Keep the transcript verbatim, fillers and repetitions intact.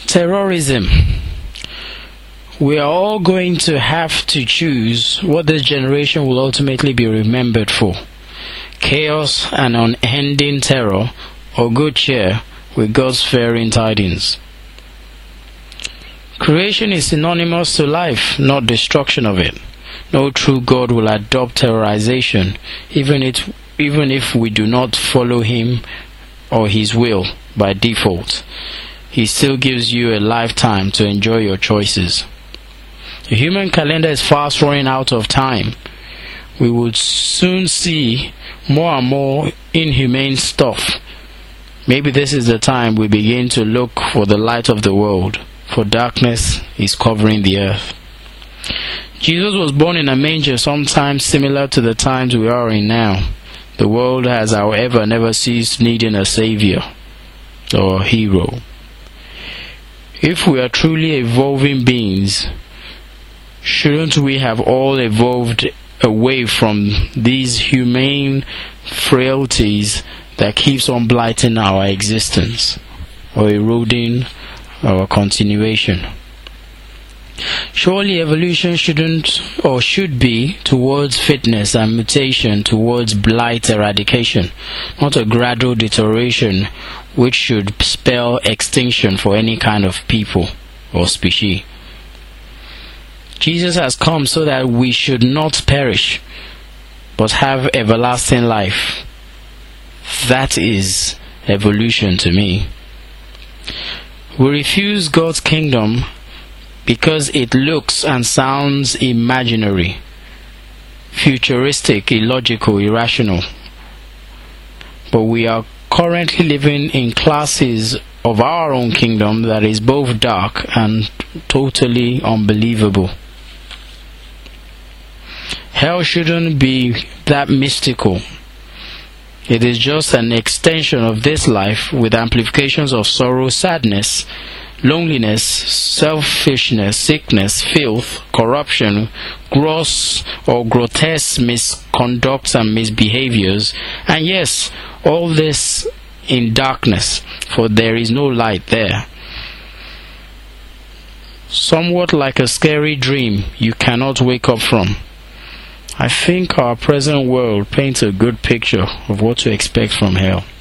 Terrorism. We are all going to have to choose what this generation will ultimately be remembered for: chaos and unending terror, or good cheer with God's faring tidings. Creation is synonymous to life, not destruction of it. No true God will adopt terrorization, even if, even if we do not follow Him or His will by default. He still gives you a lifetime to enjoy your choices. The human calendar is fast running out of time. We will soon see more and more inhumane stuff. Maybe this is the time we begin to look for the light of the world, for darkness is covering the earth. Jesus was born in a manger sometime similar to the times we are in now. The world has, however, never ceased needing a savior or a hero. If we are truly evolving beings, shouldn't we have all evolved away from these humane frailties that keeps on blighting our existence or eroding our continuation? Surely evolution shouldn't or should be towards fitness and mutation, towards blight eradication, not a gradual deterioration which should spell extinction for any kind of people or species. Jesus has come so that we should not perish, but have everlasting life. That is evolution to me. We refuse God's kingdom because it looks and sounds imaginary, futuristic, illogical, irrational. But we are currently living in classes of our own kingdom that is both dark and totally unbelievable. Hell shouldn't be that mystical. It is just an extension of this life with amplifications of sorrow, sadness, loneliness, selfishness, sickness, filth, corruption, gross or grotesque misconducts and misbehaviors, and yes, all this in darkness, for there is no light there. Somewhat like a scary dream you cannot wake up from. I think our present world paints a good picture of what to expect from hell.